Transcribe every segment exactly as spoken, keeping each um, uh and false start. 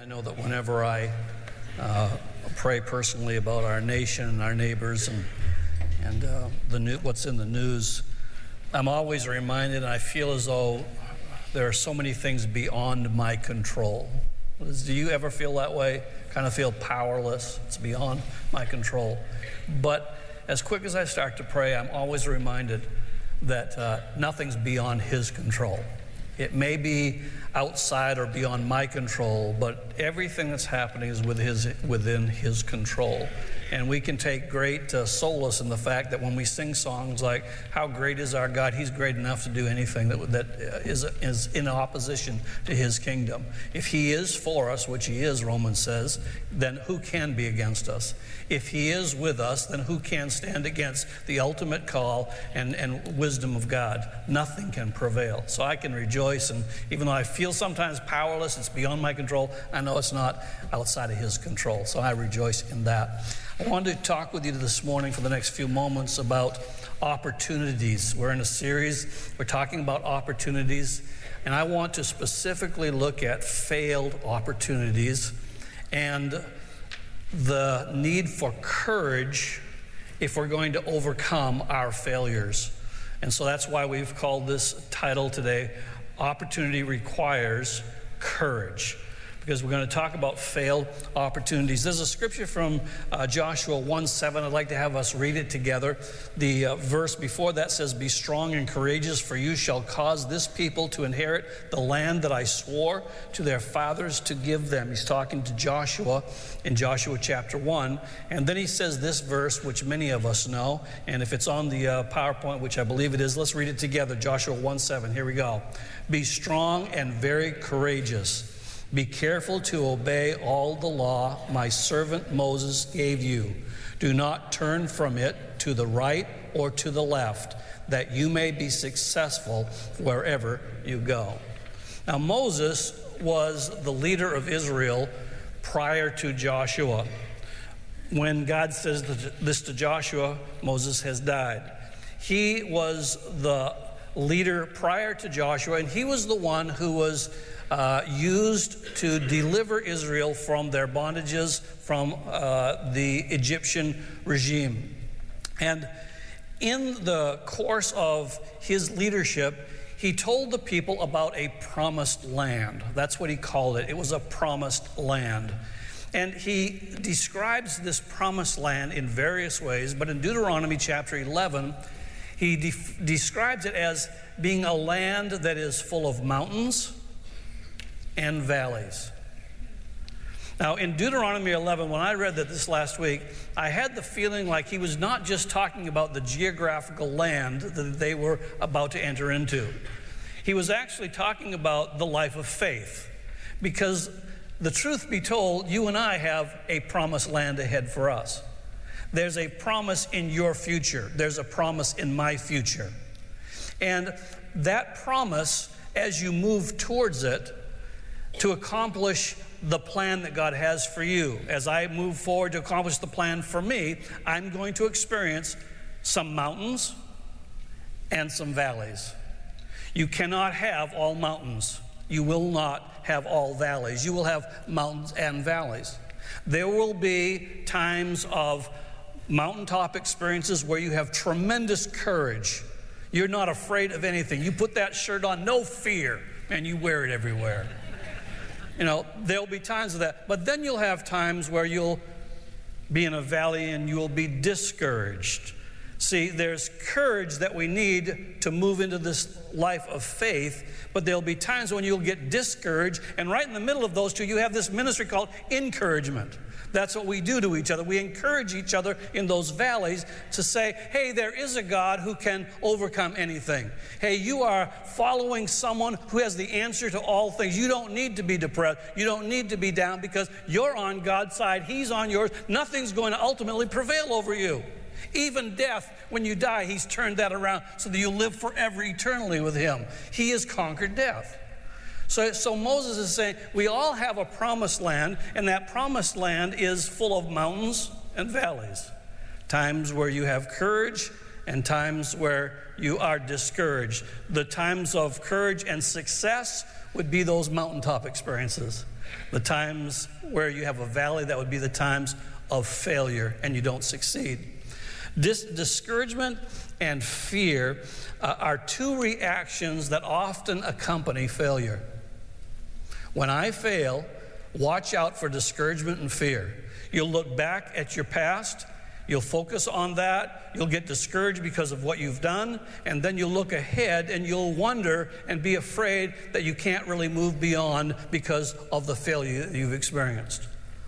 I know that whenever I uh, pray personally about our nation and our neighbors and and uh, the new, what's in the news, I'm always reminded, and I feel as though there are so many things beyond my control. Do you ever feel that way? Kind of feel powerless? It's beyond my control. But as quick as I start to pray, I'm always reminded that uh, nothing's beyond His control. It may be outside or beyond my control, but everything that's happening is with his, within His control. And we can take great uh, solace in the fact that when we sing songs like, "How great is our God," He's great enough to do anything that, that is, is in opposition to His kingdom. If He is for us, which He is, Romans says, then who can be against us? If He is with us, then who can stand against the ultimate call and, and wisdom of God? Nothing can prevail. So I can rejoice, and even though I feel sometimes powerless, it's beyond my control, I know it's not outside of His control. So I rejoice in that. I wanted to talk with you this morning for the next few moments about opportunities. We're in a series, we're talking about opportunities, and I want to specifically look at failed opportunities and the need for courage if we're going to overcome our failures. And so that's why we've called this title today, Opportunity Requires Courage, because we're going to talk about failed opportunities. There's a scripture from uh, Joshua one seven. I'd like to have us read it together. The uh, verse before that says, "Be strong and courageous, for you shall cause this people to inherit the land that I swore to their fathers to give them." He's talking to Joshua in Joshua chapter one. And then he says this verse, which many of us know. And if it's on the uh, PowerPoint, which I believe it is, let's read it together. Joshua one seven. Here we go. "Be strong and very courageous. Be careful to obey all the law my servant Moses gave you. Do not turn from it to the right or to the left, that you may be successful wherever you go." Now, Moses was the leader of Israel prior to Joshua. When God says this to Joshua, Moses has died. He was the leader prior to Joshua, and he was the one who was Uh, used to deliver Israel from their bondages from uh, the Egyptian regime. And in the course of his leadership, he told the people about a promised land. That's what he called it. It was a promised land. And he describes this promised land in various ways, but in Deuteronomy chapter eleven, he de- describes it as being a land that is full of mountains and valleys. Now, in Deuteronomy eleven, when I read that this last week, I had the feeling like he was not just talking about the geographical land that they were about to enter into. He was actually talking about the life of faith. Because the truth be told, you and I have a promised land ahead for us. There's a promise in your future. There's a promise in my future. And that promise, as you move towards it, to accomplish the plan that God has for you. As I move forward to accomplish the plan for me, I'm going to experience some mountains and some valleys. You cannot have all mountains. You will not have all valleys. You will have mountains and valleys. There will be times of mountaintop experiences where you have tremendous courage. You're not afraid of anything. You put that shirt on, no fear, and you wear it everywhere. You know, there'll be times of that. But then you'll have times where you'll be in a valley and you'll be discouraged. See, there's courage that we need to move into this life of faith, but there'll be times when you'll get discouraged, and right in the middle of those two, you have this ministry called encouragement. That's what we do to each other. We encourage each other in those valleys to say, hey, there is a God who can overcome anything. Hey, you are following someone who has the answer to all things. You don't need to be depressed. You don't need to be down because you're on God's side. He's on yours. Nothing's going to ultimately prevail over you. Even death, when you die, He's turned that around so that you live forever eternally with Him. He has conquered death. So, so Moses is saying, we all have a promised land, and that promised land is full of mountains and valleys. Times where you have courage and times where you are discouraged. The times of courage and success would be those mountaintop experiences. The times where you have a valley, that would be the times of failure and you don't succeed. Dis- discouragement and fear uh, are two reactions that often accompany failure. When I fail, watch out for discouragement and fear. You'll look back at your past, you'll focus on that, you'll get discouraged because of what you've done, and then you'll look ahead and you'll wonder and be afraid that you can't really move beyond because of the failure that you've experienced.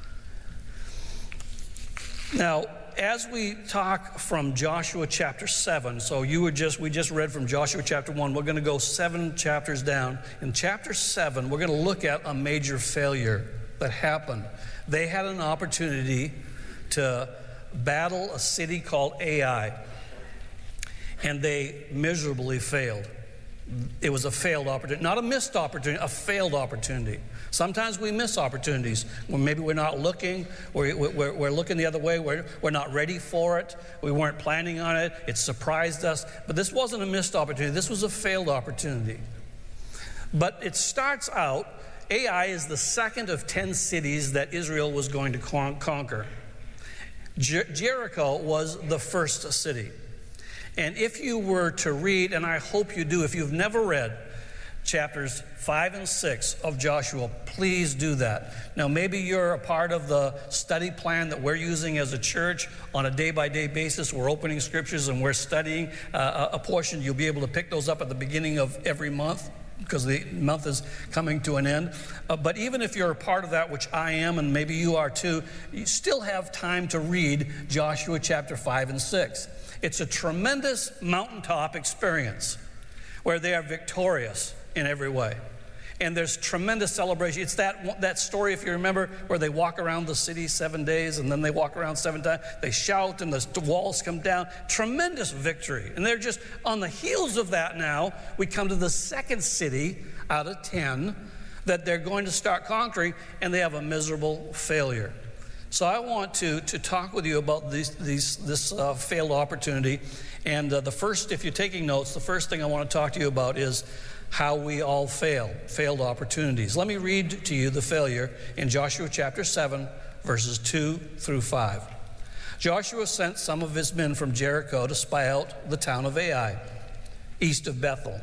Now, as we talk from Joshua chapter seven, so you were just, we just read from Joshua chapter one, we're going to go seven chapters down. In chapter seven, we're going to look at a major failure that happened. They had an opportunity to battle a city called Ai, and they miserably failed. It was a failed opportunity, not a missed opportunity, a failed opportunity. Sometimes we miss opportunities when maybe we're not looking, we're, we're, we're looking the other way, we're, we're not ready for it, we weren't planning on it, it surprised us. But this wasn't a missed opportunity, this was a failed opportunity. But it starts out, Ai is the second of ten cities that Israel was going to con- conquer. Jer- Jericho was the first city. And if you were to read, and I hope you do, if you've never read chapters five and six of Joshua, please do that. Now, maybe you're a part of the study plan that we're using as a church on a day-by-day basis. We're opening scriptures and we're studying uh, a portion. You'll be able to pick those up at the beginning of every month, because the month is coming to an end. Uh, but even if you're a part of that, which I am, and maybe you are too, you still have time to read Joshua chapter five and six. It's a tremendous mountaintop experience where they are victorious in every way. And there's tremendous celebration. It's that that story, if you remember, where they walk around the city seven days and then they walk around seven times. They shout and the walls come down. Tremendous victory. And they're just on the heels of that now. We come to the second city out of ten that they're going to start conquering, and they have a miserable failure. So I want to, to talk with you about these, these, this uh, failed opportunity. And uh, the first, if you're taking notes, the first thing I want to talk to you about is how we all fail, failed opportunities. Let me read to you the failure in Joshua chapter seven, verses two through five. Joshua sent some of his men from Jericho to spy out the town of Ai, east of Bethel.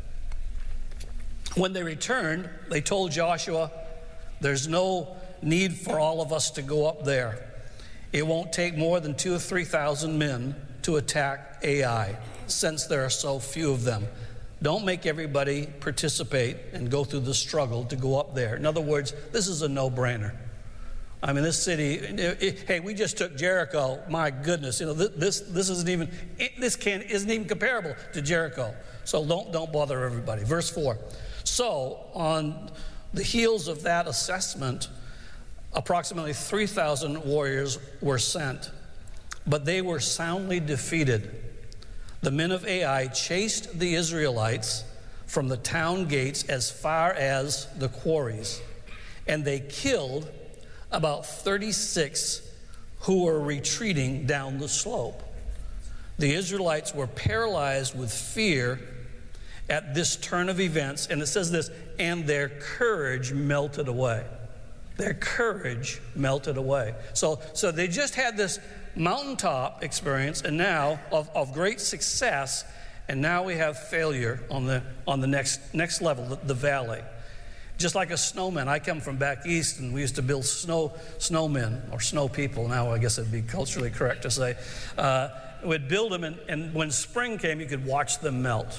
When they returned, they told Joshua, "There's no need for all of us to go up there. It won't take more than two or three thousand men to attack Ai, since there are so few of them. Don't make everybody participate and go through the struggle to go up there." In other words, this is a no-brainer. I mean, this city, it, it, hey, we just took Jericho. My goodness, you know, this this, this isn't even this can isn't even comparable to Jericho. So don't don't bother everybody. Verse four. So on the heels of that assessment, approximately three thousand warriors were sent, but they were soundly defeated. The men of Ai chased the Israelites from the town gates as far as the quarries, and they killed about thirty-six who were retreating down the slope. The Israelites were paralyzed with fear at this turn of events, and it says this, and their courage melted away. Their courage melted away. So, so they just had this mountaintop experience, and now of, of great success, and now we have failure on the on the next next level, the, the valley. Just like a snowman. I come from back east, and we used to build snow snowmen or snow people. Now I guess it'd be culturally correct to say. Uh, we'd build them, and, and when spring came, you could watch them melt.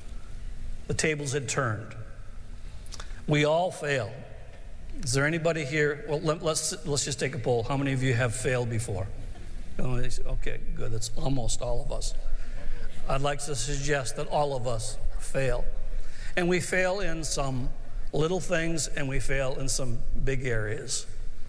The tables had turned. We all fail. Is there anybody here? Well, let, let's let's just take a poll. How many of you have failed before? Okay, good. That's almost all of us. I'd like to suggest that all of us fail. And we fail in some little things, and we fail in some big areas.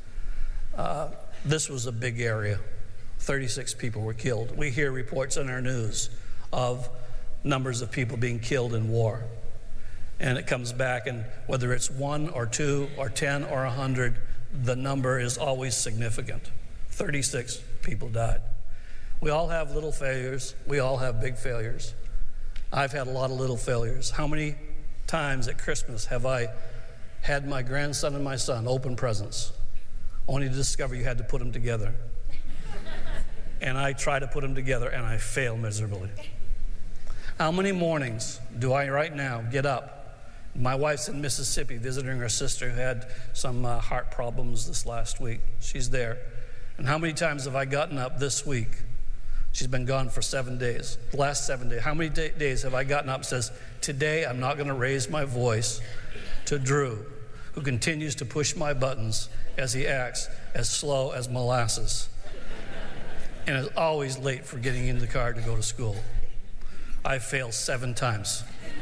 Uh, this was a big area. thirty-six people were killed. We hear reports in our news of numbers of people being killed in war. And it comes back, and whether it's one or two or ten or a hundred, the number is always significant. thirty-six people died. We all have little failures. We all have big failures. I've had a lot of little failures. How many times at Christmas have I had my grandson and my son, open presents, only to discover you had to put them together. And I try to put them together, and I fail miserably. How many mornings do I right now get up? My wife's in Mississippi visiting her sister who had some uh, heart problems this last week. She's there. And how many times have I gotten up this week? She's been gone for seven days. The last seven days. How many day- days have I gotten up and says, today I'm not going to raise my voice to Drew, who continues to push my buttons as he acts as slow as molasses and is always late for getting in the car to go to school. I failed seven times.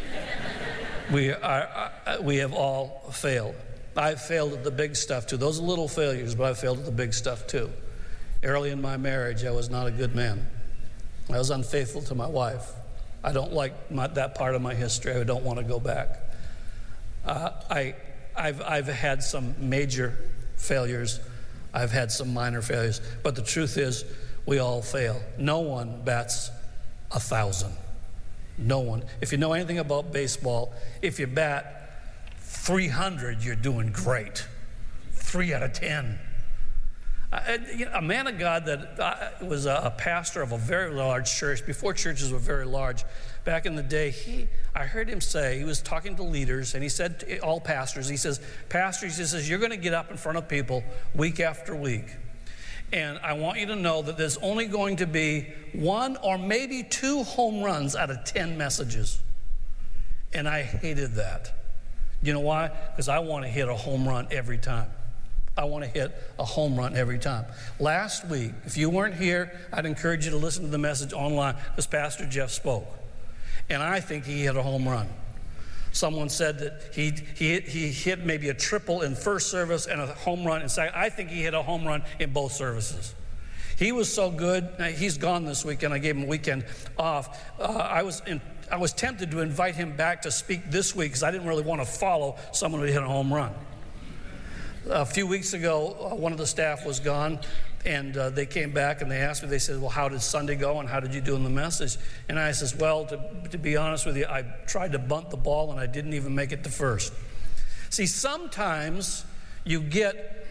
We are, uh, we have all failed. I've failed at the big stuff too. Those are little failures, but I've failed at the big stuff too. Early in my marriage, I was not a good man. I was unfaithful to my wife. I don't like my, that part of my history. I don't want to go back. Uh, I, I've, I've had some major failures. I've had some minor failures. But the truth is, we all fail. No one bats a thousand. No one. If you know anything about baseball, if you bat three hundred, you're doing great. Three out of ten. Uh, you know, a man of God that uh, was a, a pastor of a very large church, before churches were very large, back in the day, he, I heard him say, he was talking to leaders, and he said to all pastors, he says, pastors, he says, you're going to get up in front of people week after week. And I want you to know that there's only going to be one or maybe two home runs out of ten messages. And I hated that. You know why? Because I want to hit a home run every time. I want to hit a home run every time. Last week, if you weren't here, I'd encourage you to listen to the message online because Pastor Jeff spoke. And I think he hit a home run. Someone said that he, he, he hit maybe a triple in first service and a home run in second. I think he hit a home run in both services. He was so good. He's gone this weekend. I gave him a weekend off. Uh, I was in, I was tempted to invite him back to speak this week because I didn't really want to follow someone who hit a home run. A few weeks ago, uh, one of the staff was gone, and uh, they came back and they asked me, they said, well, how did Sunday go and how did you do in the message? And I says, well, to, to be honest with you, I tried to bunt the ball and I didn't even make it to first. See, sometimes you get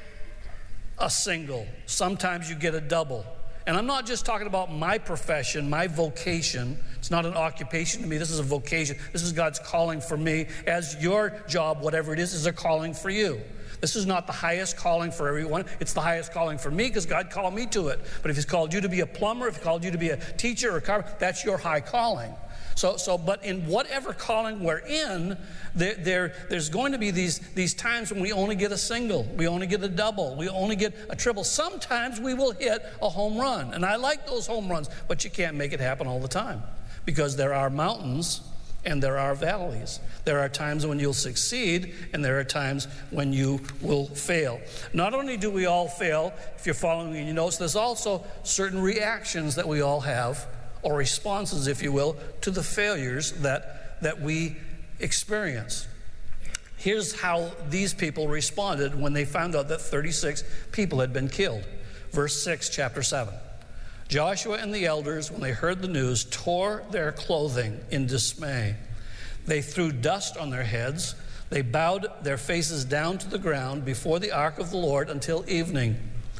a single, sometimes you get a double. And I'm not just talking about my profession, my vocation. It's not an occupation to me. This is a vocation. This is God's calling for me, as your job, whatever it is, is a calling for you. This is not the highest calling for everyone. It's the highest calling for me because God called me to it. But if He's called you to be a plumber, if He called you to be a teacher or a carpenter, that's your high calling. So, so, but in whatever calling we're in, there, there, there's going to be these, these times when we only get a single, we only get a double, we only get a triple. Sometimes we will hit a home run, and I like those home runs, but you can't make it happen all the time because there are mountains and there are valleys. There are times when you'll succeed, and there are times when you will fail. Not only do we all fail, if you're following in your notes, there's also certain reactions that we all have, or responses, if you will, to the failures that, that we experience. Here's how these people responded when they found out that thirty-six people had been killed. Verse six, chapter seven. Joshua and the elders, when they heard the news, tore their clothing in dismay. They threw dust on their heads. They bowed their faces down to the ground before the ark of the Lord until evening.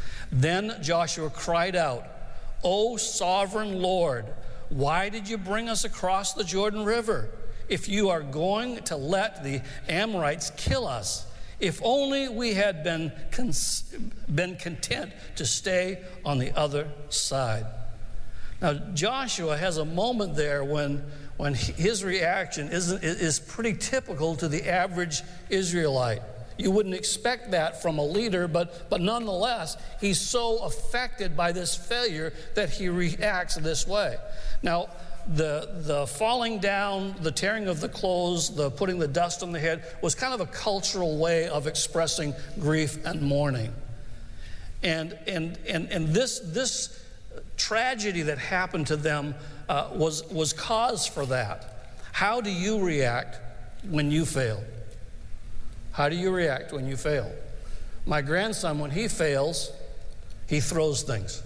Then Joshua cried out, O sovereign Lord, why did you bring us across the Jordan River? If you are going to let the Amorites kill us, if only we had been, cons- been content to stay on the other side. Now, Joshua has a moment there when, when his reaction isn't, is pretty typical to the average Israelite. You wouldn't expect that from a leader, but, but nonetheless, he's so affected by this failure that he reacts this way. Now, the, the falling down, the tearing of the clothes, the putting the dust on the head was kind of a cultural way of expressing grief and mourning. And, and, and, and this, this tragedy that happened to them uh, was, was cause for that. How do you react when you fail? How do you react when you fail? My grandson, when he fails, he throws things.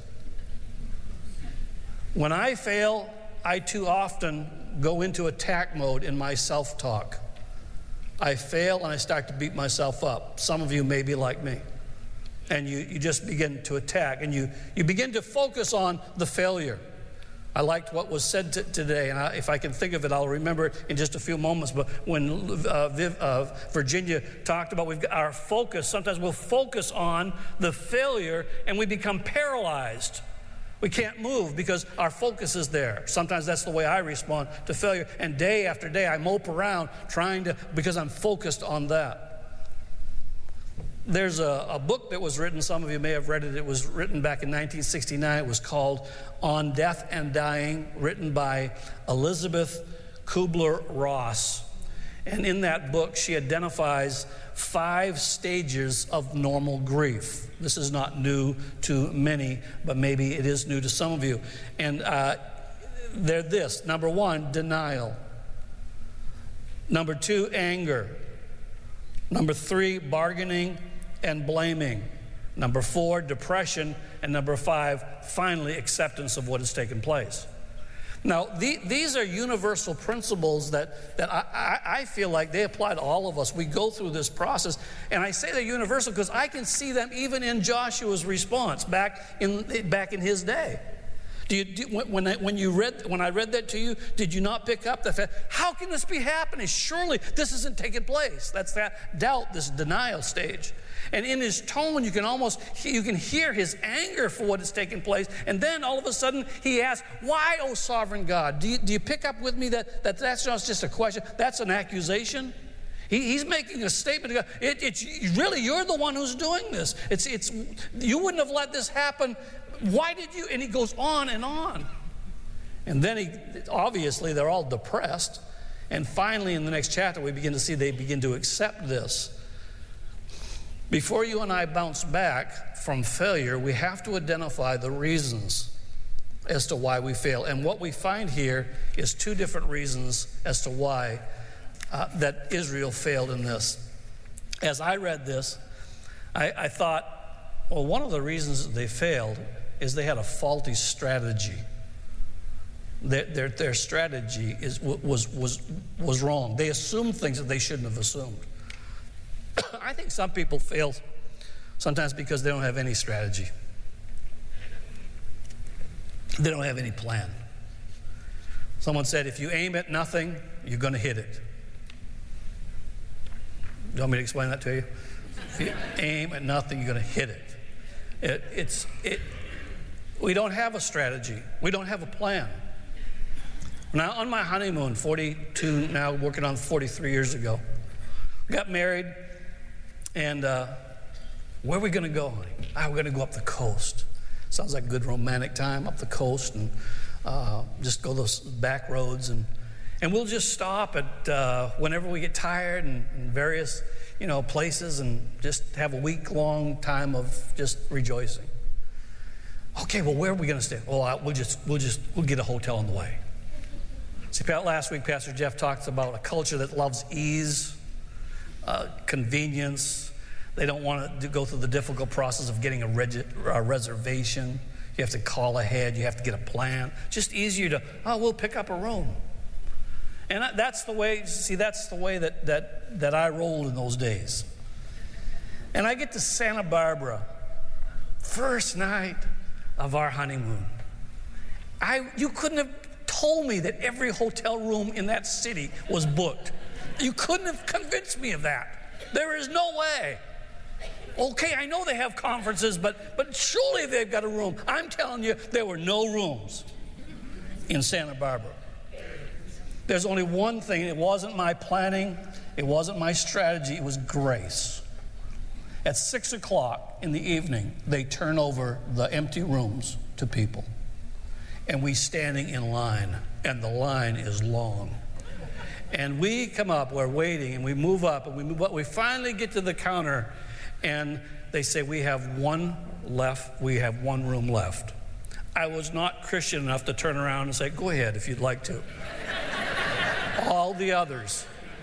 When I fail, I too often go into attack mode in my self-talk. I fail and I start to beat myself up. Some of you may be like me. And you, you just begin to attack, and you, you begin to focus on the failure. I liked what was said t- today, and I, if I can think of it, I'll remember it in just a few moments. But when uh, Viv, uh, Virginia talked about we've got our focus, sometimes we'll focus on the failure and we become paralyzed. We can't move because our focus is there. Sometimes that's the way I respond to failure. And day after day, I mope around trying to, because I'm focused on that. There's a, a book that was written, some of you may have read it. It was written back in nineteen sixty-nine. It was called On Death and Dying, written by Elizabeth Kubler-Ross. And in that book, she identifies five stages of normal grief. This is not new to many, but maybe it is new to some of you. And uh, they're this. Number one, denial. Number two, anger. Number three, bargaining and blaming. Number four, depression. And number five, finally, acceptance of what has taken place. Now, the, these are universal principles that, that I, I, I feel like they apply to all of us. We go through this process, and I say they're universal because I can see them even in Joshua's response back in, back in his day. Do you, do, when, I, when, you read, when I read that to you, did you not pick up the fact, how can this be happening? Surely this isn't taking place. That's that doubt, this denial stage. And in his tone, you can almost, you can hear his anger for what has taken place. And then all of a sudden, he asks, why, O sovereign God? Do you, do you pick up with me that, that that's not just a question, that's an accusation? He, he's making a statement. It, it's really, you're the one who's doing this. It's, it's, you wouldn't have let this happen. Why did you? And he goes on and on. And then he, obviously, they're all depressed. And finally, in the next chapter, we begin to see they begin to accept this. Before you and I bounce back from failure, we have to identify the reasons as to why we fail. And what we find here is two different reasons as to why uh, that Israel failed in this. As I read this, I, I thought, well, one of the reasons that they failed is they had a faulty strategy. Their, their, their strategy is, was, was, was wrong. They assumed things that they shouldn't have assumed. I think some people fail sometimes because they don't have any strategy. They don't have any plan. Someone said, if you aim at nothing, you're going to hit it. Do you want me to explain that to you? If you aim at nothing, you're going to hit it. it it's, it, we don't have a strategy. We don't have a plan. Now, on my honeymoon, forty-two, now working on forty-three years ago, got married. And uh, where are we going to go, honey? Ah, we're going to go up the coast. Sounds like a good romantic time, up the coast, and uh, just go those back roads. And, and we'll just stop at uh, whenever we get tired and, and various, you know, places and just have a week-long time of just rejoicing. Okay, well, where are we going to stay? Well, I, we'll just, we'll just, we'll get a hotel on the way. See, last week, Pastor Jeff talked about a culture that loves ease, Uh, convenience. They don't want to go through the difficult process of getting a, reg- a reservation. You have to call ahead. You have to get a plan. Just easier to, oh, we'll pick up a room. And that's the way, see, that's the way that, that, that I rolled in those days. And I get to Santa Barbara, first night of our honeymoon. I, you couldn't have told me that every hotel room in that city was booked. You couldn't have convinced me of that. There is no way. Okay, I know they have conferences, but, but surely they've got a room. I'm telling you, there were no rooms in Santa Barbara. There's only one thing. It wasn't my planning. It wasn't my strategy. It was grace. At six o'clock in the evening, they turn over the empty rooms to people. And we standing in line, and the line is long. And we come up, we're waiting, and we move up, and we move up. We finally get to the counter, and they say, we have one left, we have one room left. I was not Christian enough to turn around and say, go ahead if you'd like to. All the others.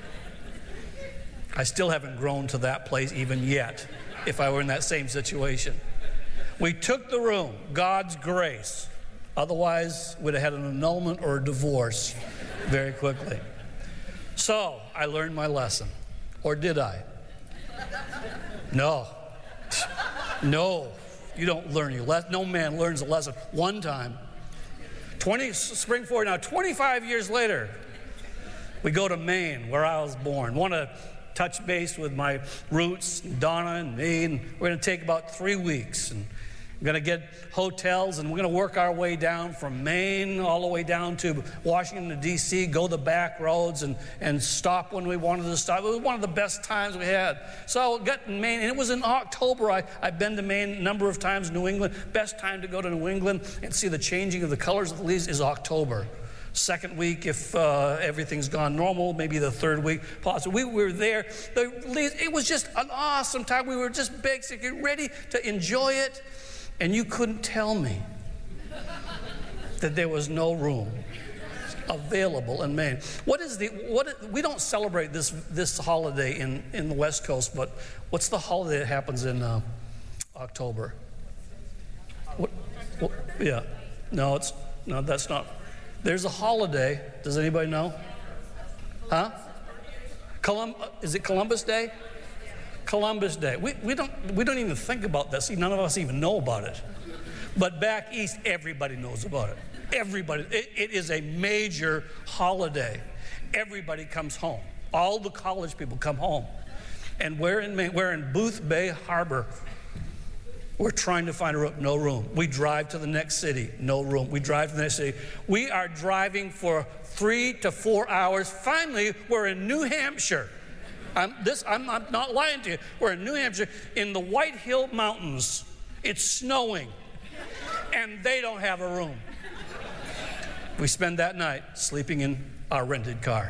I still haven't grown to that place even yet, if I were in that same situation. We took the room, God's grace. Otherwise, we'd have had an annulment or a divorce very quickly. So I learned my lesson. Or did I? No. No. You don't learn your lesson. No man learns a lesson one time. twenty, spring forward now, twenty-five years later, we go to Maine, where I was born. Want to touch base with my roots, Donna and me, and we're going to take about three weeks. And we're going to get hotels, and we're going to work our way down from Maine all the way down to Washington, D C, go the back roads and, and stop when we wanted to stop. It was one of the best times we had. So I got in Maine, and it was in October. I, I've been to Maine a number of times, New England. Best time to go to New England and see the changing of the colors of the leaves is October. Second week, if uh, everything's gone normal, maybe the third week, possibly. We were there. The leaves, it was just an awesome time. We were just basically ready to enjoy it. And you couldn't tell me that there was no room available in Maine. What is the what? We don't celebrate this this holiday in, in the West Coast, but what's the holiday that happens in uh, October? What, what? Yeah, no, it's no, that's not. There's a holiday. Does anybody know? Huh? Colum, is it Columbus Day? Columbus Day. We, we don't we don't even think about that. See, none of us even know about it. But back east, everybody knows about it. Everybody. It, it is a major holiday. Everybody comes home. All the college people come home. And we're in Maine, we're in Booth Bay Harbor. We're trying to find a room. No room. We drive to the next city. No room. We drive to the next city. We are driving for three to four hours. Finally, we're in New Hampshire. I'm, this, I'm, I'm not lying to you. We're in New Hampshire in the White Hill Mountains. It's snowing, and they don't have a room. We spend that night sleeping in our rented car.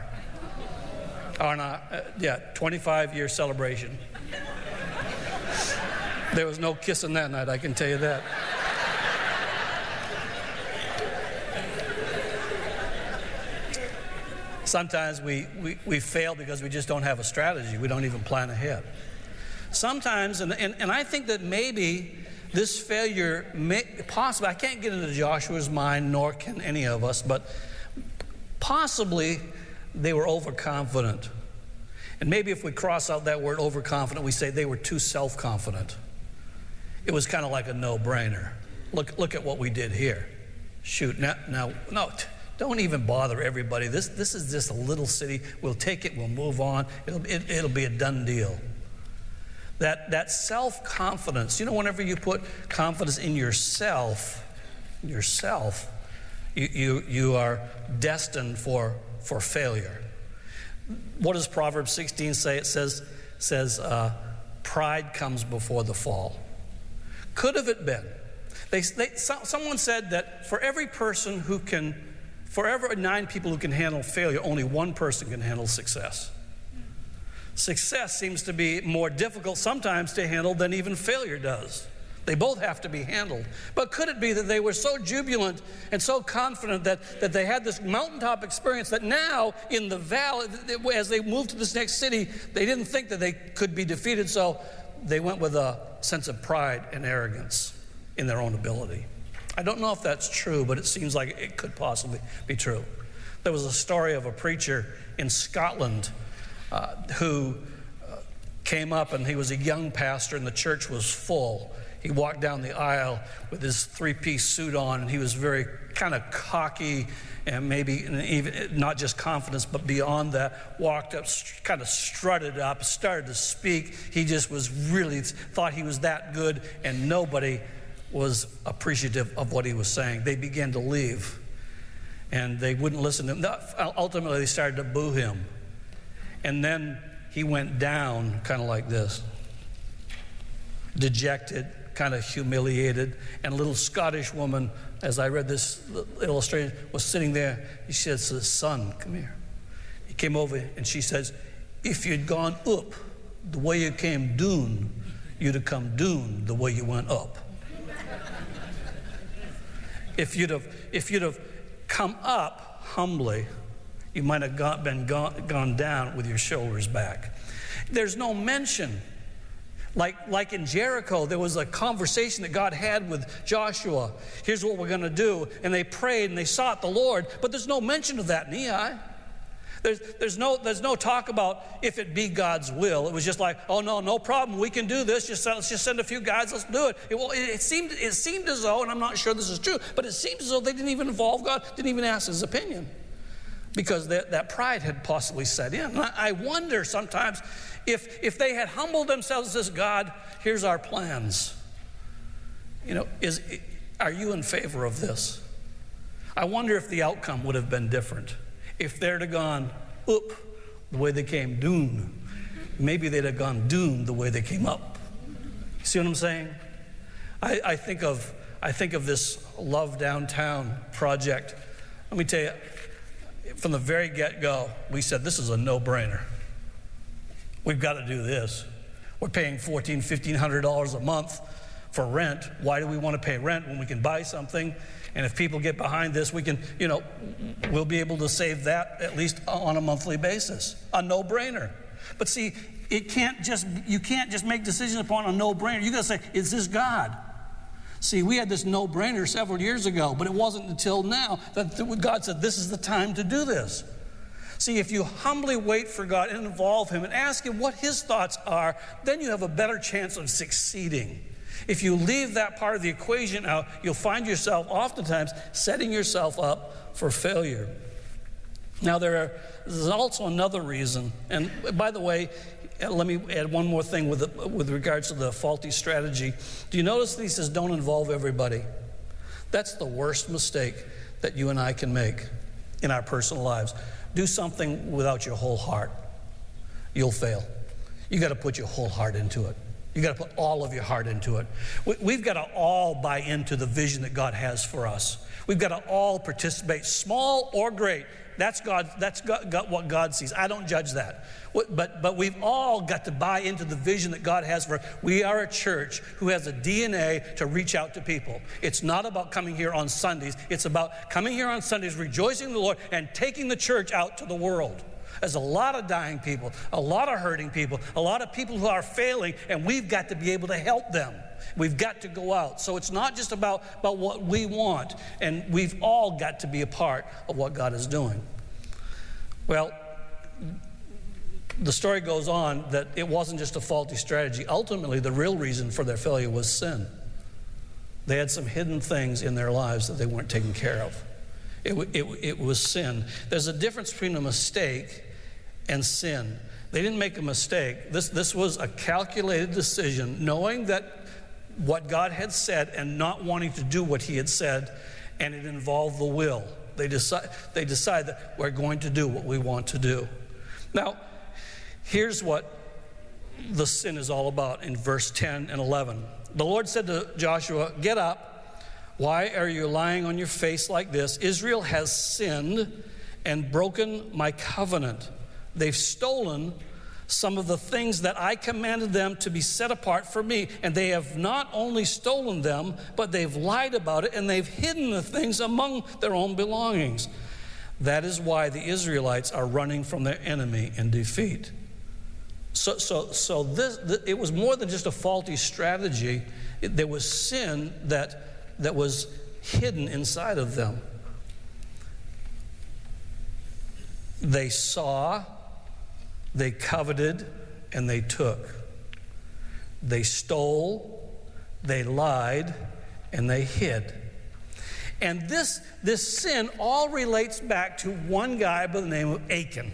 On a, uh, yeah, twenty-five year celebration. There was no kissing that night, I can tell you that. Sometimes we, we, we fail because we just don't have a strategy. We don't even plan ahead. Sometimes, and, and, and I think that maybe this failure, may, possibly, I can't get into Joshua's mind, nor can any of us, but possibly they were overconfident. And maybe if we cross out that word overconfident, we say they were too self-confident. It was kind of like a no-brainer. Look, look at what we did here. Shoot, now, now no. Don't even bother everybody. This, this is just a little city. We'll take it. We'll move on. It'll, it, it'll be a done deal. That, that self-confidence, you know, whenever you put confidence in yourself, yourself, you, you, you are destined for, for failure. What does Proverbs sixteen say? It says, says uh, pride comes before the fall. Could have it been? They, they, so, someone said that for every person who can For every nine people who can handle failure, only one person can handle success. Success seems to be more difficult sometimes to handle than even failure does. They both have to be handled. But could it be that they were so jubilant and so confident that, that they had this mountaintop experience that now in the valley, as they moved to this next city, they didn't think that they could be defeated, so they went with a sense of pride and arrogance in their own ability. I don't know if that's true, but it seems like it could possibly be true. There was a story of a preacher in Scotland uh, who uh, came up, and he was a young pastor, and the church was full. He walked down the aisle with his three-piece suit on, and he was very kind of cocky and maybe even not just confidence, but beyond that, walked up, kind of strutted up, started to speak. He just was really, thought he was that good, and nobody was appreciative of what he was saying. They began to leave, and they wouldn't listen to him. Ultimately, they started to boo him. And then he went down kind of like this, dejected, kind of humiliated. And a little Scottish woman, as I read this illustration, was sitting there. She says, "Son, come here." He came over, and she says, "If you'd gone up the way you came down, you'd have come down the way you went up." If you'd have, if you'd have come up humbly, you might have got, been gone, gone down with your shoulders back. There's no mention. Like, like in Jericho, there was a conversation that God had with Joshua. Here's what we're going to do. And they prayed and they sought the Lord. But there's no mention of that in Nehemiah. There's, there's, no, there's no talk about if it be God's will. It was just like, oh, no, no problem. We can do this. Just, let's just send a few guys. Let's do it. It, well, it, it, seemed, it seemed as though, and I'm not sure this is true, but it seemed as though they didn't even involve God, didn't even ask his opinion, because that, that pride had possibly set in. And I, I wonder sometimes if, if they had humbled themselves and said, God, here's our plans. You know, is, are you in favor of this? I wonder if the outcome would have been different. If they'd have gone, oop, the way they came, doom, maybe they'd have gone doom the way they came up. See what I'm saying? I, I think of I think of this Love Downtown project. Let me tell you, from the very get-go, we said this is a no-brainer. We've got to do this. We're paying fourteen hundred dollars, fifteen hundred dollars a month for rent. Why do we want to pay rent when we can buy something? And if people get behind this, we can, you know, we'll be able to save that at least on a monthly basis. A no-brainer. But see, it can't just, you can't just make decisions upon a no-brainer. You got to say, is this God? See, we had this no-brainer several years ago, but it wasn't until now that God said, this is the time to do this. See, if you humbly wait for God and involve him and ask him what his thoughts are, then you have a better chance of succeeding. If you leave that part of the equation out, you'll find yourself oftentimes setting yourself up for failure. Now, there are, there's also another reason, and by the way, let me add one more thing with, the, with regards to the faulty strategy. Do you notice that he says, don't involve everybody? That's the worst mistake that you and I can make in our personal lives. Do something without your whole heart. You'll fail. You got to put your whole heart into it. You got to put all of your heart into it. We've got to all buy into the vision that God has for us. We've got to all participate, small or great. That's God. That's God, God, what God sees. I don't judge that. But, but we've all got to buy into the vision that God has for us. We are a church who has a D N A to reach out to people. It's not about coming here on Sundays. It's about coming here on Sundays, rejoicing in the Lord, and taking the church out to the world. There's a lot of dying people, a lot of hurting people, a lot of people who are failing, and we've got to be able to help them. We've got to go out. So it's not just about, about what we want, and we've all got to be a part of what God is doing. Well, the story goes on that it wasn't just a faulty strategy. Ultimately, the real reason for their failure was sin. They had some hidden things in their lives that they weren't taking care of. It, it, it was sin. There's a difference between a mistake and sin. They didn't make a mistake. This, this was a calculated decision, knowing that what God had said and not wanting to do what he had said, and it involved the will. They decide, they decide that we're going to do what we want to do. Now, here's what the sin is all about in verse ten and eleven. The Lord said to Joshua, "Get up. Why are you lying on your face like this? Israel has sinned and broken my covenant. They've stolen some of the things that I commanded them to be set apart for me. And they have not only stolen them, but they've lied about it, and they've hidden the things among their own belongings. That is why the Israelites are running from their enemy in defeat." So, so, so this, this it was more than just a faulty strategy. It, there was sin that that was hidden inside of them. They saw, they coveted, and they took. They stole, they lied, and they hid. And this, this sin all relates back to one guy by the name of Achan.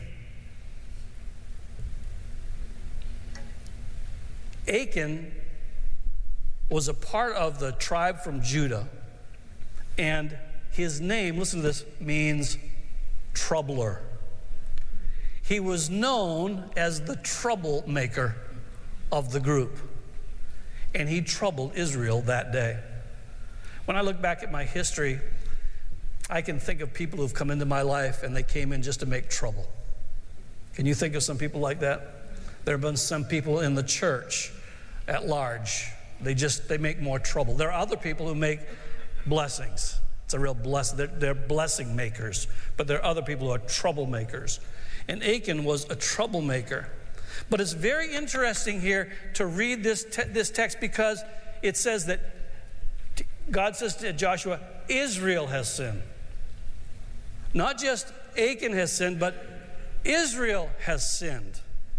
Achan was a part of the tribe from Judah, and his name, listen to this, means troubler. He was known as the troublemaker of the group, and he troubled Israel that day. When I look back at my history, I can think of people who've come into my life and they came in just to make trouble. Can you think of some people like that? There have been some people in the church at large. They just, they make more trouble. There are other people who make blessings. It's a real blessing. They're, they're blessing makers. But there are other people who are troublemakers. And Achan was a troublemaker. But it's very interesting here to read this, te- this text, because it says that t- God says to Joshua, Israel has sinned. Not just Achan has sinned, but Israel has sinned.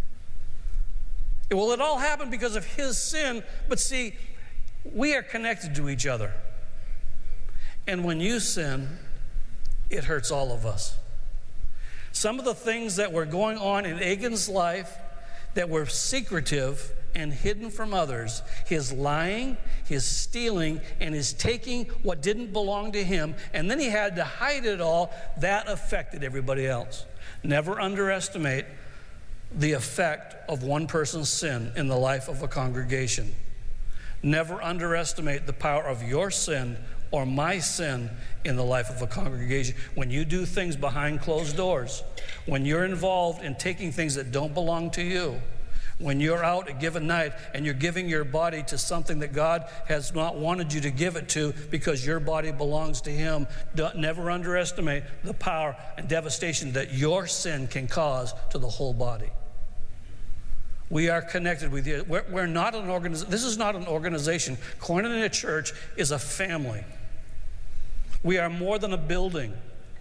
Well, it all happened because of his sin, but see, we are connected to each other. And when you sin, it hurts all of us. Some of the things that were going on in Achan's life that were secretive and hidden from others, his lying, his stealing, and his taking what didn't belong to him, and then he had to hide it all, that affected everybody else. Never underestimate the effect of one person's sin in the life of a congregation. Never underestimate the power of your sin or my sin in the life of a congregation. When you do things behind closed doors, when you're involved in taking things that don't belong to you, when you're out a given night and you're giving your body to something that God has not wanted you to give it to because your body belongs to Him, don't, never underestimate the power and devastation that your sin can cause to the whole body. We are connected with you. We're, we're not an organization. This is not an organization. Koinonia Church is a family. We are more than a building.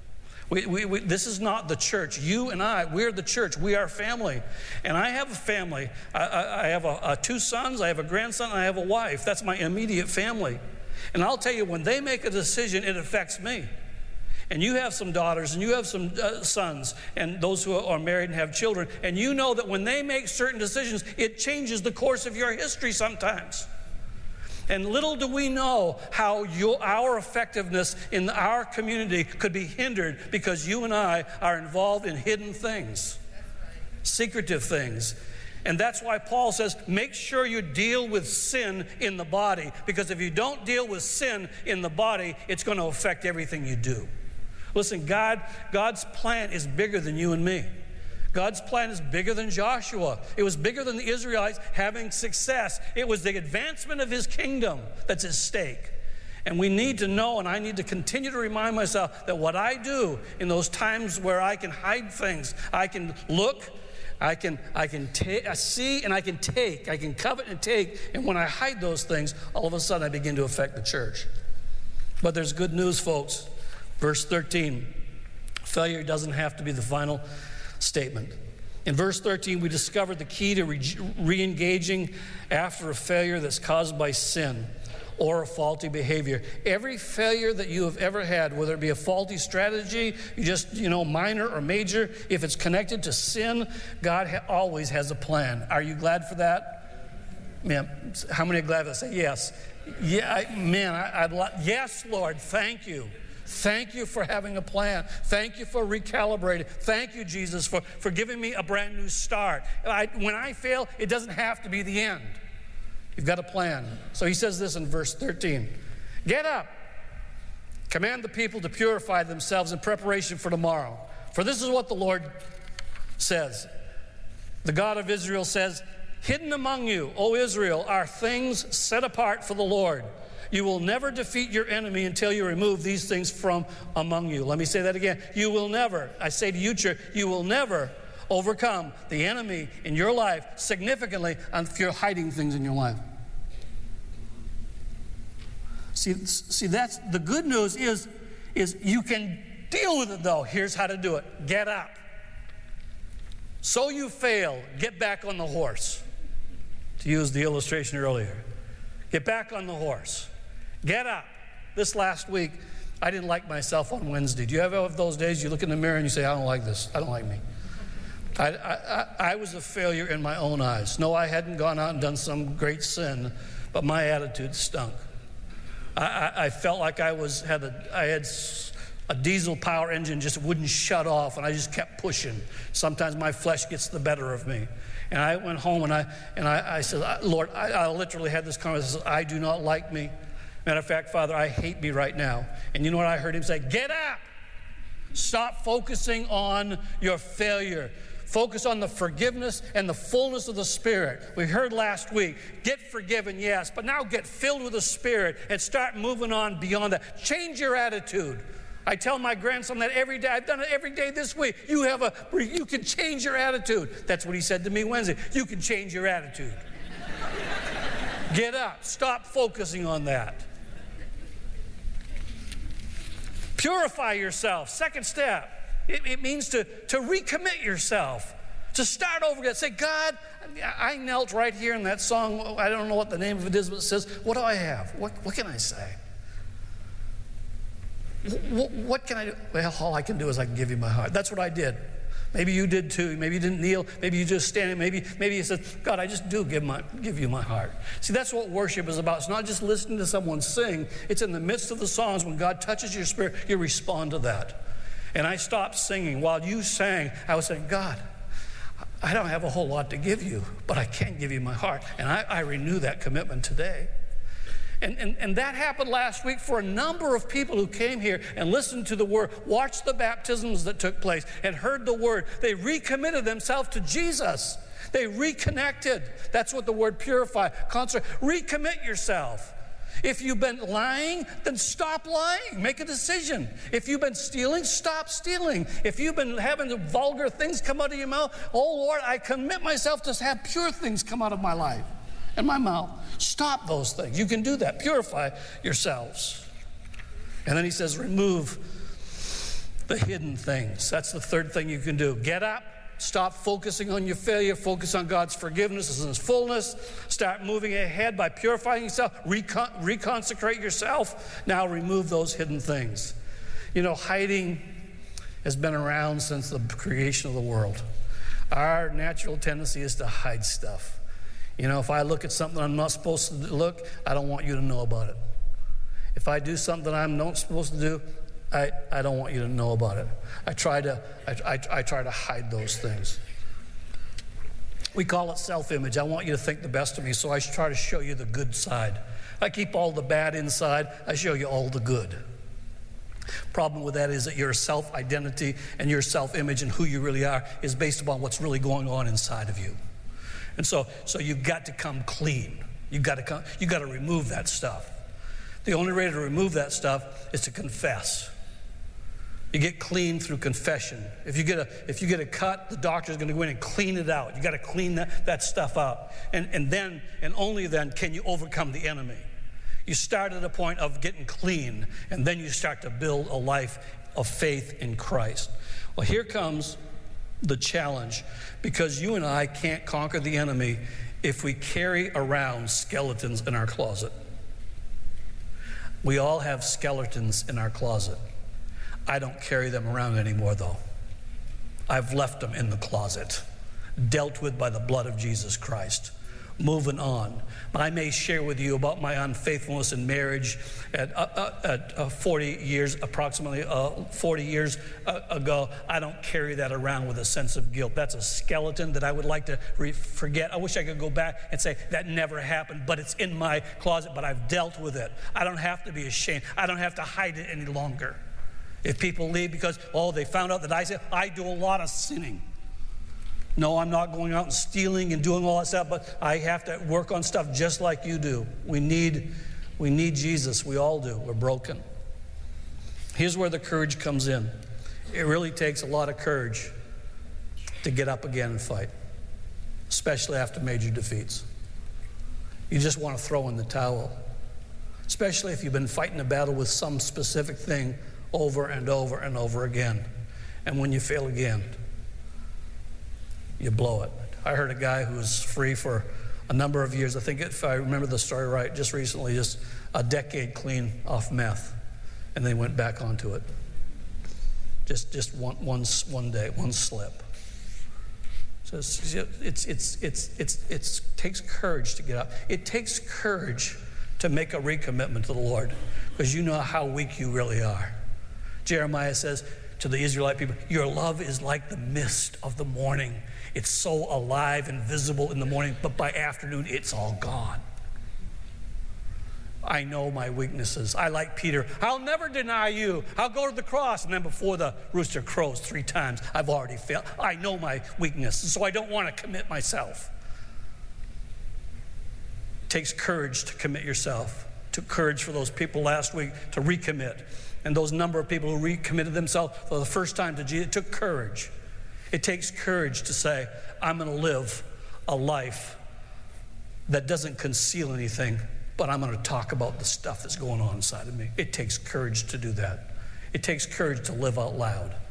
We, we, we, this is not the church. You and I, we're the church. We are family. And I have a family. I, I, I have a, a two sons, I have a grandson, and I have a wife. That's my immediate family. And I'll tell you, when they make a decision, it affects me. And you have some daughters, and you have some uh, sons, and those who are married and have children. And you know that when they make certain decisions, it changes the course of your history sometimes. And little do we know how your, our effectiveness in our community could be hindered because you and I are involved in hidden things, secretive things. And that's why Paul says, make sure you deal with sin in the body, because if you don't deal with sin in the body, it's going to affect everything you do. Listen, God, God's plan is bigger than you and me. God's plan is bigger than Joshua. It was bigger than the Israelites having success. It was the advancement of his kingdom that's at stake. And we need to know, and I need to continue to remind myself that what I do in those times where I can hide things, I can look, I can I can ta- I see, and I can take. I can covet and take. And when I hide those things, all of a sudden I begin to affect the church. But there's good news, folks. Verse thirteen, failure doesn't have to be the final statement. In verse thirteen, we discovered the key to re- re-engaging after a failure that's caused by sin or a faulty behavior. Every failure that you have ever had, whether it be a faulty strategy, just, you know, minor or major, if it's connected to sin, God ha- always has a plan. Are you glad for that? Man, how many are glad to say yes? Yeah, I, man, I, I'd li- yes, Lord, thank you. Thank you for having a plan. Thank you for recalibrating. Thank you, Jesus, for, for giving me a brand new start. I, when I fail, it doesn't have to be the end. You've got a plan. So he says this in verse thirteen. Get up. Command the people to purify themselves in preparation for tomorrow. For this is what the Lord says. The God of Israel says, hidden among you, O Israel, are things set apart for the Lord. You will never defeat your enemy until you remove these things from among you. Let me say that again. You will never, I say to you, church, you will never overcome the enemy in your life significantly if you're hiding things in your life. See, see, that's the good news is, is you can deal with it, though. Here's how to do it. Get up. So you fail, get back on the horse. To use the illustration earlier. Get back on the horse. Get up. This last week, I didn't like myself on Wednesday. Do you ever have those days you look in the mirror and you say, I don't like this. I don't like me. I, I, I was a failure in my own eyes. No, I hadn't gone out and done some great sin, but my attitude stunk. I, I, I felt like I was had a, I had a diesel power engine just wouldn't shut off, and I just kept pushing. Sometimes my flesh gets the better of me. And I went home and I and I, I said, Lord, I, I literally had this conversation. I do not like me. Matter of fact, Father, I hate me right now. And you know what I heard him say? Get up. Stop focusing on your failure. Focus on the forgiveness and the fullness of the Spirit. We heard last week, get forgiven, yes, but now get filled with the Spirit and start moving on beyond that. Change your attitude. I tell my grandson that every day. I've done it every day this week. You have a, you can change your attitude. That's what he said to me Wednesday. You can change your attitude. Get up. Stop focusing on that. Purify yourself. Second step. It, it means to, to recommit yourself, to start over again. Say, God, I knelt right here in that song. I don't know what the name of it is, but it says, what do I have? What, what can I say? What, what can I do? Well, all I can do is I can give you my heart. That's what I did. Maybe you did too. Maybe you didn't kneel. Maybe you just stand. Maybe maybe you said, God, I just do give my give you my heart. See, that's what worship is about. It's not just listening to someone sing. It's in the midst of the songs when God touches your spirit, you respond to that. And I stopped singing. While you sang, I was saying, God, I don't have a whole lot to give you, but I can give you my heart. And I, I renew that commitment today. And, and, and that happened last week for a number of people who came here and listened to the word, watched the baptisms that took place, and heard the word. They recommitted themselves to Jesus. They reconnected. That's what the word purify, consecrate. Recommit yourself. If you've been lying, then stop lying. Make a decision. If you've been stealing, stop stealing. If you've been having vulgar things come out of your mouth, oh Lord, I commit myself to have pure things come out of my life and my mouth. Stop those things. You can do that. Purify yourselves. And then he says, remove the hidden things. That's the third thing you can do. Get up. Stop focusing on your failure. Focus on God's forgiveness and his fullness. Start moving ahead by purifying yourself. Recon- reconsecrate yourself. Now remove those hidden things. You know, hiding has been around since the creation of the world. Our natural tendency is to hide stuff. You know, if I look at something I'm not supposed to look, I don't want you to know about it. If I do something I'm not supposed to do, I, I don't want you to know about it. I try to I, I, I try to hide those things. We call it self-image. I want you to think the best of me, so I try to show you the good side. I keep all the bad inside. I show you all the good. Problem with that is that your self-identity and your self-image and who you really are is based upon what's really going on inside of you. And so, so you've got to come clean. You've got to come, you've got to remove that stuff. The only way to remove that stuff is to confess. You get clean through confession. If you get a if you get a cut, the doctor's going to go in and clean it out. You got to clean that, that stuff out. And, and then, and only then, can you overcome the enemy. You start at a point of getting clean, and then you start to build a life of faith in Christ. Well, here comes the challenge, because you and I can't conquer the enemy if we carry around skeletons in our closet. We all have skeletons in our closet. I don't carry them around anymore, though. I've left them in the closet, dealt with by the blood of Jesus Christ. Moving on. I may share with you about my unfaithfulness in marriage at, uh, at uh, forty years, approximately uh, forty years uh, ago. I don't carry that around with a sense of guilt. That's a skeleton that I would like to re- forget. I wish I could go back and say that never happened, but it's in my closet, but I've dealt with it. I don't have to be ashamed. I don't have to hide it any longer. If people leave because, oh, they found out that I said, I do a lot of sinning. No, I'm not going out and stealing and doing all that stuff, but I have to work on stuff just like you do. We need, we need Jesus. We all do. We're broken. Here's where the courage comes in. It really takes a lot of courage to get up again and fight, especially after major defeats. You just want to throw in the towel, especially if you've been fighting a battle with some specific thing over and over and over again. And when you fail again, you blow it. I heard a guy who was free for a number of years. I think if I remember the story right, just recently, just a decade clean off meth, and then went back onto it. Just, just one, one, one day, one slip. So it's, it's, it's, it's, it's, it's takes courage to get up. It takes courage to make a recommitment to the Lord, because you know how weak you really are. Jeremiah says to the Israelite people, your love is like the mist of the morning. It's so alive and visible in the morning, but by afternoon, it's all gone. I know my weaknesses. I, like Peter, I'll never deny you. I'll go to the cross. And then before the rooster crows three times, I've already failed. I know my weakness, so I don't want to commit myself. It takes courage to commit yourself. It took courage for those people last week to recommit. And those number of people who recommitted themselves for the first time to Jesus, it took courage. It takes courage to say, I'm going to live a life that doesn't conceal anything, but I'm going to talk about the stuff that's going on inside of me. It takes courage to do that. It takes courage to live out loud.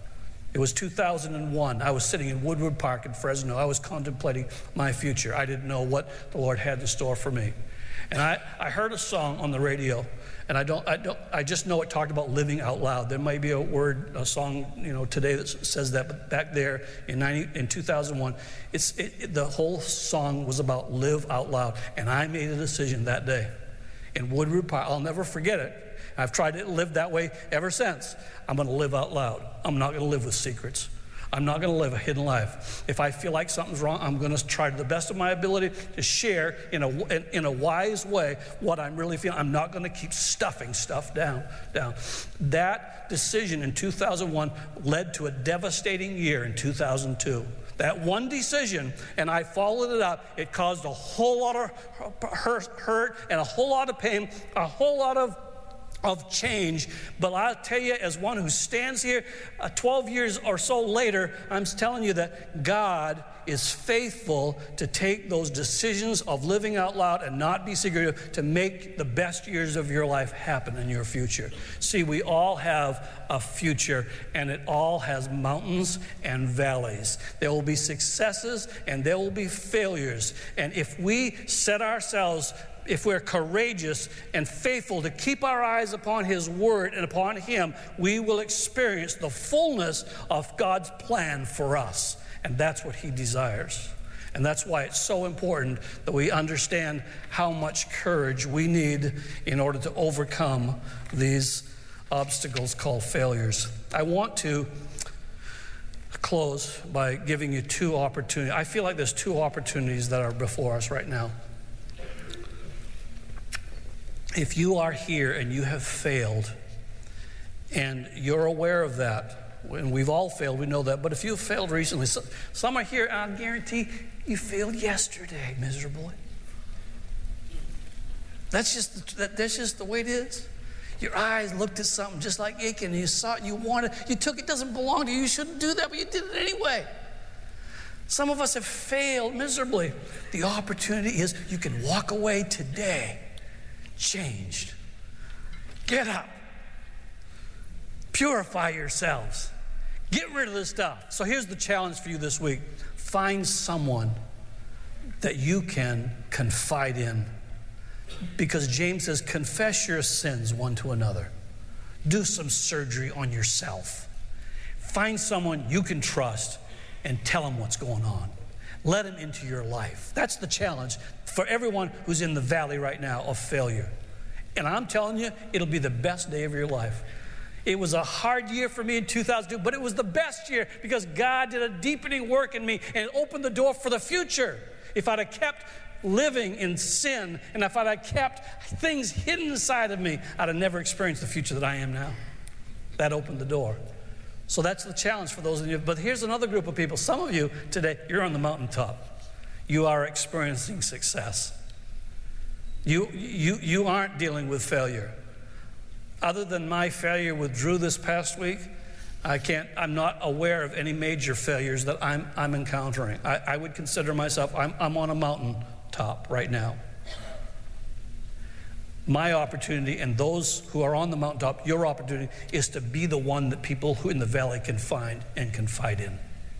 It was two thousand one. I was sitting in Woodward Park in Fresno. I was contemplating my future. I didn't know what the Lord had in store for me. And I, I heard a song on the radio, and I don't, I don't, I just know it talked about living out loud. There might be a word, a song, you know, today that says that, but back there in ninety, in two thousand one, it's it, it, the whole song was about live out loud. And I made a decision that day in Woodward Park. I'll never forget it. I've tried to live that way ever since. I'm going to live out loud. I'm not going to live with secrets. I'm not going to live a hidden life. If I feel like something's wrong, I'm going to try to the best of my ability to share in a, in, in a wise way what I'm really feeling. I'm not going to keep stuffing stuff down, down. That decision in two thousand one led to a devastating year in two thousand two. That one decision, and I followed it up, it caused a whole lot of hurt, hurt and a whole lot of pain, a whole lot of of change. But I'll tell you, as one who stands here uh, twelve years or so later, I'm telling you that God is faithful to take those decisions of living out loud and not be secretive to make the best years of your life happen in your future. See, we all have a future, and it all has mountains and valleys. There will be successes and there will be failures. And if we set ourselves, if we're courageous and faithful to keep our eyes upon His Word and upon Him, we will experience the fullness of God's plan for us. And that's what He desires. And that's why it's so important that we understand how much courage we need in order to overcome these obstacles called failures. I want to close by giving you two opportunities. I feel like there's two opportunities that are before us right now. If you are here and you have failed, and you're aware of that, and we've all failed, we know that, but if you've failed recently, some are here, I guarantee you failed yesterday miserably. That's just, that, that's just the way it is. Your eyes looked at something just like Achan, and you saw it, you wanted, you took it, doesn't belong to you, you shouldn't do that, but you did it anyway. Some of us have failed miserably. The opportunity is you can walk away today changed. Get up. Purify yourselves. Get rid of this stuff. So here's the challenge for you this week. Find someone that you can confide in. Because James says, confess your sins one to another. Do some surgery on yourself. Find someone you can trust and tell them what's going on. Let him into your life. That's the challenge for everyone who's in the valley right now of failure. And I'm telling you, it'll be the best day of your life. It was a hard year for me in two thousand two, but it was the best year because God did a deepening work in me and opened the door for the future. If I'd have kept living in sin and if I'd have kept things hidden inside of me, I'd have never experienced the future that I am now. That opened the door. So that's the challenge for those of you. But here's another group of people. Some of you today, you're on the mountaintop. You are experiencing success. You, you, you aren't dealing with failure. Other than my failure with Drew this past week, I can't, I'm not aware of any major failures that I'm, I'm encountering. I, I would consider myself, I'm, I'm on a mountaintop right now. My opportunity, and those who are on the mountaintop, your opportunity is to be the one that people who in the valley can find and confide in.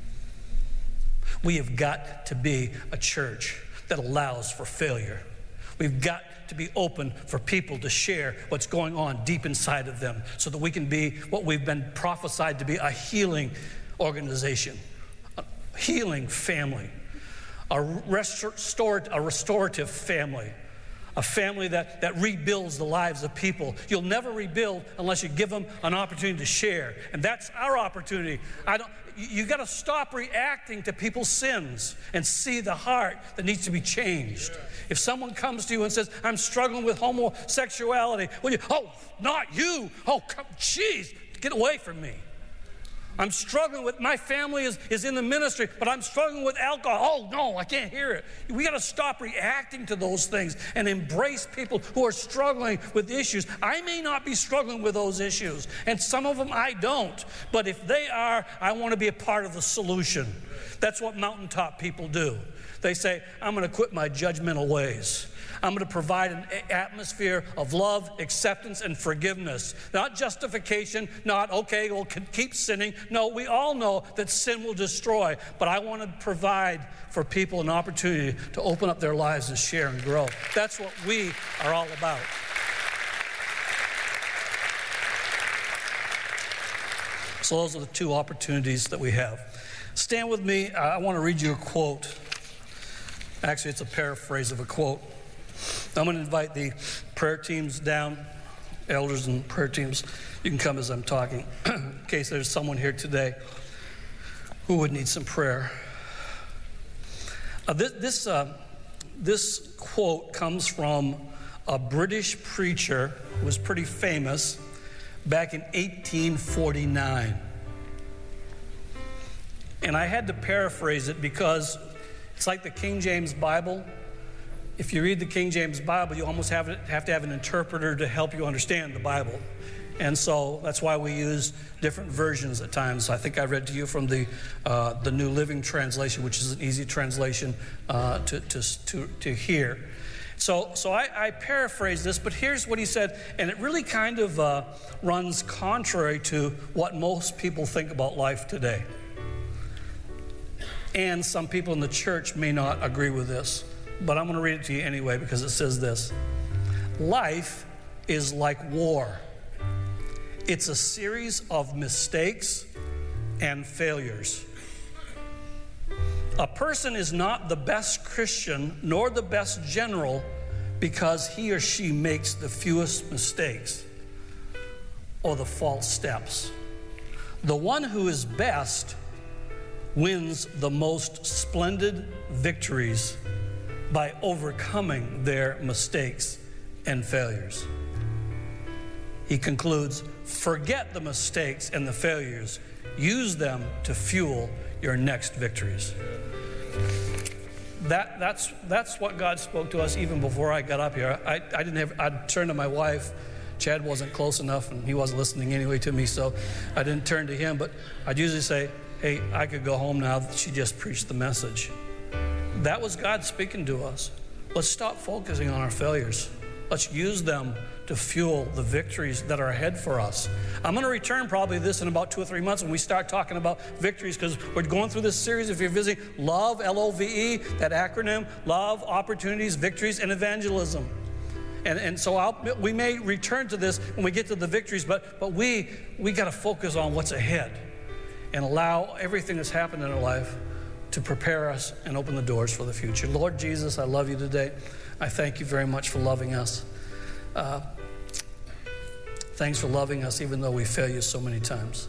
We have got to be a church that allows for failure. We've got to be open for people to share what's going on deep inside of them so that we can be what we've been prophesied to be, a healing organization, a healing family, a, restore, a restorative family, a family that, that rebuilds the lives of people. You'll never rebuild unless you give them an opportunity to share. And that's our opportunity. I don't, you got to stop reacting to people's sins and see the heart that needs to be changed. If someone comes to you and says, I'm struggling with homosexuality, well, you, oh, not you. Oh, come, geez, get away from me. I'm struggling with, my family is, is in the ministry, but I'm struggling with alcohol. Oh, no, I can't hear it. We got to stop reacting to those things and embrace people who are struggling with issues. I may not be struggling with those issues, and some of them I don't. But if they are, I want to be a part of the solution. That's what mountaintop people do. They say, I'm going to quit my judgmental ways. I'm going to provide an atmosphere of love, acceptance, and forgiveness. Not justification, not, okay, we'll keep sinning. No, we all know that sin will destroy, but I want to provide for people an opportunity to open up their lives and share and grow. That's what we are all about. So those are the two opportunities that we have. Stand with me. I want to read you a quote. Actually, it's a paraphrase of a quote. I'm going to invite the prayer teams down, elders and prayer teams. You can come as I'm talking, in case there's someone here today who would need some prayer. Uh, this this, uh, this quote comes from a British preacher who was pretty famous back in eighteen forty-nine. And I had to paraphrase it because it's like the King James Bible. If you read the King James Bible, you almost have, have to have an interpreter to help you understand the Bible. And so that's why we use different versions at times. I think I read to you from the uh, the New Living Translation, which is an easy translation uh, to, to, to, to hear. So, so I, I paraphrase this, but here's what he said, and it really kind of uh, runs contrary to what most people think about life today. And some people in the church may not agree with this, but I'm going to read it to you anyway because it says this. Life is like war. It's a series of mistakes and failures. A person is not the best Christian nor the best general because he or she makes the fewest mistakes or the false steps. The one who is best wins the most splendid victories by overcoming their mistakes and failures. He concludes, forget the mistakes and the failures. Use them to fuel your next victories. That, that's, that's what God spoke to us even before I got up here. I, I didn't have, I'd turn to my wife. Chad wasn't close enough and he wasn't listening anyway to me, so I didn't turn to him. But I'd usually say, hey, I could go home now that she just preached the message. That was God speaking to us. Let's stop focusing on our failures. Let's use them to fuel the victories that are ahead for us. I'm going to return probably this in about two or three months when we start talking about victories, because we're going through this series. If you're visiting, LOVE, L O V E, that acronym, love, opportunities, victories, and evangelism. And, and so I'll, we may return to this when we get to the victories, but, but we, we got to focus on what's ahead and allow everything that's happened in our life to prepare us and open the doors for the future. Lord Jesus, I love you today. I thank you very much for loving us. Uh, thanks for loving us even though we fail you so many times.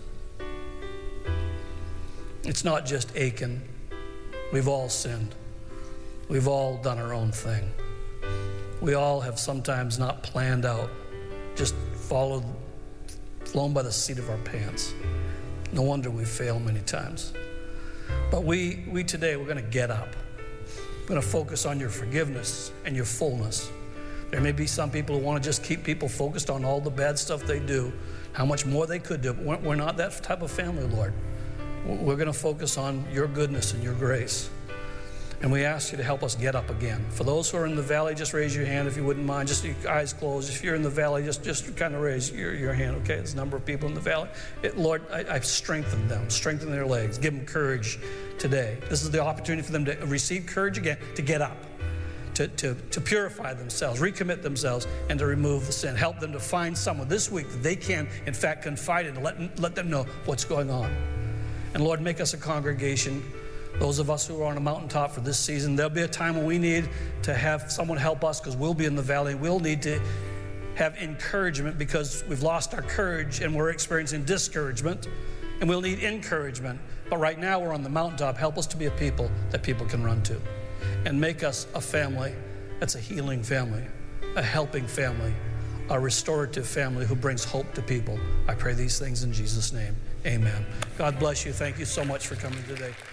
It's not just Aiken. We've all sinned. We've all done our own thing. We all have sometimes not planned out, just followed, flown by the seat of our pants. No wonder we fail many times. But we, we today, we're going to get up. We're going to focus on your forgiveness and your fullness. There may be some people who want to just keep people focused on all the bad stuff they do, how much more they could do. But we're, we're not that type of family, Lord. We're going to focus on your goodness and your grace. And we ask you to help us get up again. For those who are in the valley, just raise your hand if you wouldn't mind. Just your eyes closed. If you're in the valley, just, just kind of raise your, your hand, okay? There's a number of people in the valley. It, Lord, I, I've strengthened them. Strengthen their legs. Give them courage today. This is the opportunity for them to receive courage again, to get up, to, to, to purify themselves, recommit themselves, and to remove the sin. Help them to find someone this week that they can, in fact, confide in, and let, let them know what's going on. And Lord, make us a congregation. Those of us who are on a mountaintop for this season, there'll be a time when we need to have someone help us because we'll be in the valley. We'll need to have encouragement because we've lost our courage and we're experiencing discouragement, and we'll need encouragement. But right now we're on the mountaintop. Help us to be a people that people can run to, and make us a family that's a healing family, a helping family, a restorative family who brings hope to people. I pray these things in Jesus' name. Amen. God bless you. Thank you so much for coming today.